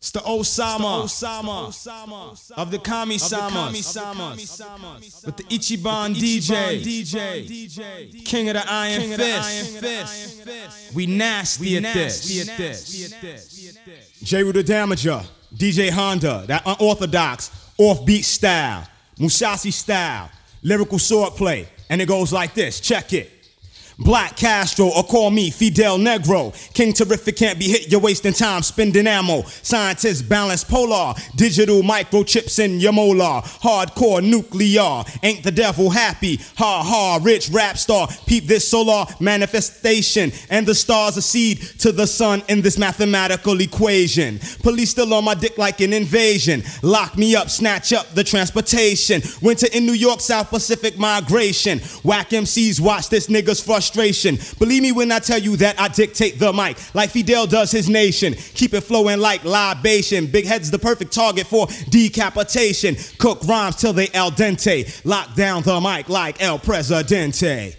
It's the Osama of the Kami-samas with the Ichiban DJ, King of the Iron Fist. We nasty at this. Jeru the Damager, DJ Honda, that unorthodox, offbeat style, Musashi style, lyrical swordplay, and it goes like this. Check it. Black Castro, or call me Fidel Negro. King Terrific can't be hit, you're wasting time spending ammo. Scientists balance polar, digital microchips in your molar. Hardcore nuclear, ain't the devil happy? Ha ha, rich rap star, peep this solar manifestation. And the stars accede to the sun in this mathematical equation. Police still on my dick like an invasion. Lock me up, snatch up the transportation. Winter in New York, South Pacific migration. Whack MCs, watch this nigga's frustration. Believe me when I tell you that I dictate the mic like Fidel does his nation. Keep it flowing like libation. Big head's the perfect target for decapitation. Cook rhymes till they al dente. Lock down the mic like El Presidente.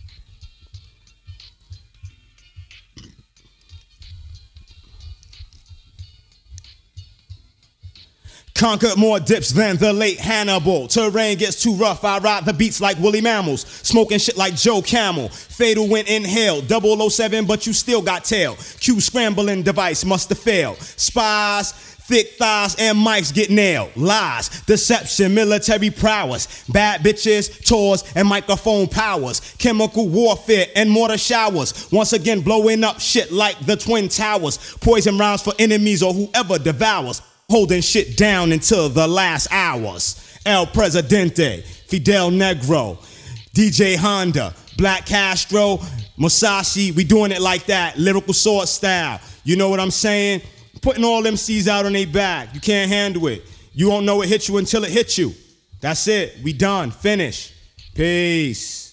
Conquered more dips than the late Hannibal. Terrain gets too rough, I ride the beats like woolly mammals. Smoking shit like Joe Camel. Fatal when inhaled, 007 but you still got tail. Q scrambling device must have failed. Spies, thick thighs and mics get nailed. Lies, deception, military prowess. Bad bitches, tours and microphone powers. Chemical warfare and mortar showers. Once again blowing up shit like the Twin Towers. Poison rounds for enemies or whoever devours. Holding shit down until the last hours. El Presidente, Fidel Negro, DJ Honda, Black Castro, Musashi, we doing it like that, lyrical sword style. You know what I'm saying? Putting all them C's out on their back. You can't handle it. You won't know it hit you until it hits you. That's it. We done. Finish. Peace.